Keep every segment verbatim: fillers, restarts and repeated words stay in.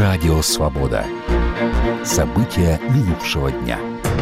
Радио «Свобода». События минувшего дня.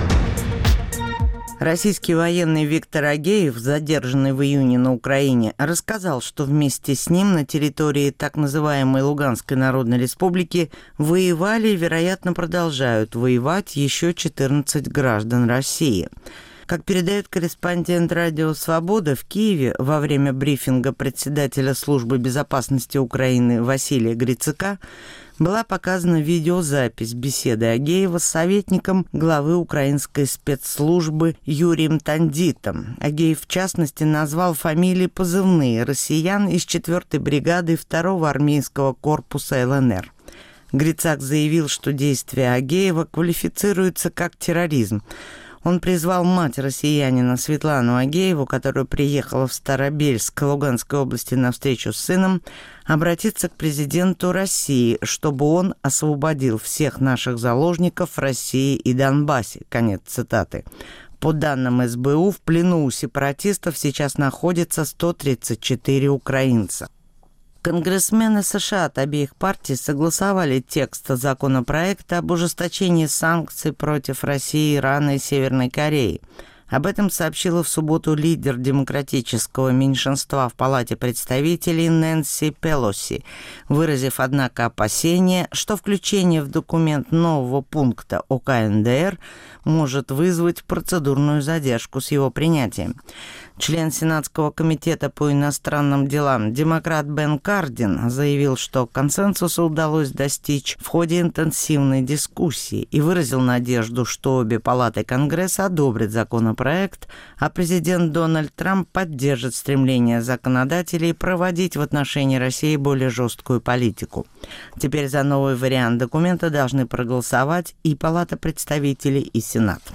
Российский военный Виктор Агеев, задержанный в июне на Украине, рассказал, что вместе с ним на территории так называемой Луганской Народной Республики воевали и, вероятно, продолжают воевать еще четырнадцать граждан России. Как передает корреспондент «Радио Свобода», в Киеве во время брифинга председателя Службы безопасности Украины Василия Грицака была показана видеозапись беседы Агеева с советником главы украинской спецслужбы Юрием Тандитом. Агеев, в частности, назвал фамилии позывные россиян из четвёртой бригады второго армейского корпуса эл эн эр. Грицак заявил, что действия Агеева квалифицируются как терроризм. Он призвал мать россиянина Светлану Агееву, которая приехала в Старобельск Луганской области на встречу с сыном, обратиться к президенту России, чтобы он освободил всех наших заложников в России и Донбассе. Конец цитаты. По данным эс бэ у, в плену у сепаратистов сейчас находится сто тридцать четыре украинца. Конгрессмены США от обеих партий согласовали текст законопроекта об ужесточении санкций против России, Ирана и Северной Кореи. Об этом сообщила в субботу лидер демократического меньшинства в Палате представителей Нэнси Пелоси, выразив, однако, опасение, что включение в документ нового пункта о ка эн дэ эр может вызвать процедурную задержку с его принятием. Член Сенатского комитета по иностранным делам демократ Бен Кардин заявил, что консенсуса удалось достичь в ходе интенсивной дискуссии и выразил надежду, что обе палаты Конгресса одобрят законопроект, а президент Дональд Трамп поддержит стремление законодателей проводить в отношении России более жесткую политику. Теперь за новый вариант документа должны проголосовать и Палата представителей, и Сенат.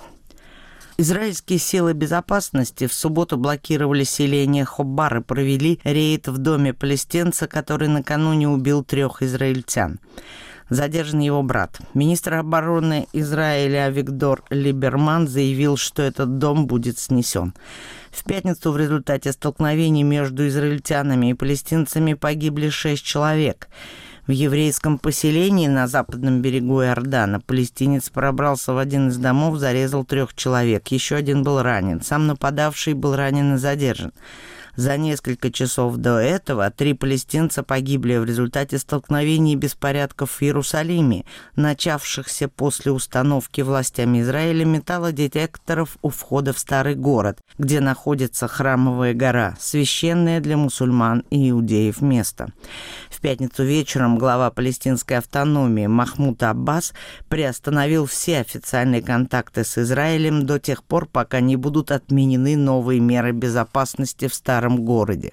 Израильские силы безопасности в субботу блокировали селение Хобар и провели рейд в доме палестинца, который накануне убил трех израильтян. Задержан его брат. Министр обороны Израиля Авигдор Либерман заявил, что этот дом будет снесен. В пятницу в результате столкновений между израильтянами и палестинцами погибли шесть человек. В еврейском поселении на западном берегу Иордана палестинец пробрался в один из домов, зарезал трех человек. Еще один был ранен. Сам нападавший был ранен и задержан. За несколько часов до этого три палестинца погибли в результате столкновений и беспорядков в Иерусалиме, начавшихся после установки властями Израиля металлодетекторов у входа в старый город, где находится Храмовая гора, священное для мусульман и иудеев место. В пятницу вечером глава палестинской автономии Махмуд Аббас приостановил все официальные контакты с Израилем до тех пор, пока не будут отменены новые меры безопасности в старом городе.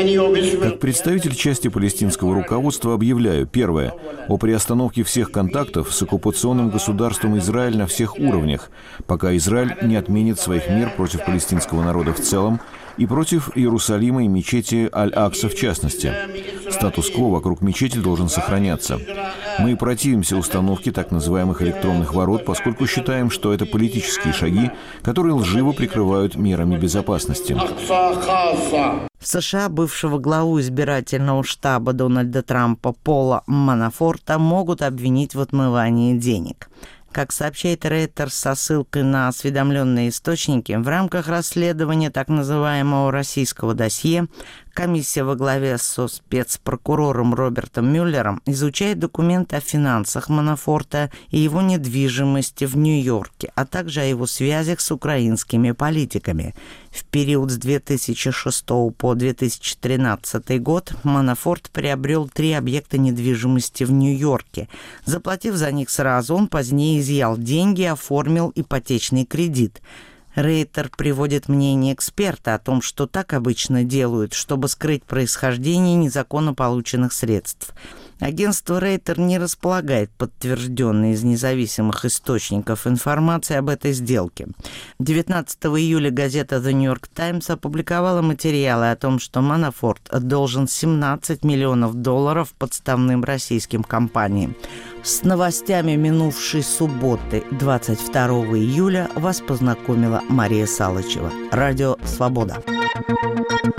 Как представитель части палестинского руководства объявляю: первое, о приостановке всех контактов с оккупационным государством Израиль на всех уровнях, пока Израиль не отменит своих мер против палестинского народа в целом и против Иерусалима и мечети Аль-Акса в частности. Статус-кво вокруг мечети должен сохраняться. Мы противимся установке так называемых электронных ворот, поскольку считаем, что это политические шаги, которые лживо прикрывают мерами безопасности. В США бывшего главу избирательного штаба Дональда Трампа Пола Манафорта могут обвинить в отмывании денег. Как сообщает Рейтер со ссылкой на осведомленные источники, в рамках расследования так называемого российского досье комиссия во главе со спецпрокурором Робертом Мюллером изучает документы о финансах Манафорта и его недвижимости в Нью-Йорке, а также о его связях с украинскими политиками. В период с две тысячи шестого по две тысячи тринадцатый год Манафорт приобрел три объекта недвижимости в Нью-Йорке. Заплатив за них сразу, он позднее изъял деньги и оформил ипотечный кредит. Рейтер приводит мнение эксперта о том, что так обычно делают, чтобы скрыть происхождение незаконно полученных средств. Агентство Рейтер не располагает подтвержденной из независимых источников информации об этой сделке. девятнадцатого июля газета The New York Times опубликовала материалы о том, что Манафорт должен семнадцать миллионов долларов подставным российским компаниям. С новостями минувшей субботы, двадцать второго июля, вас познакомила Мария Салычева. Радио «Свобода».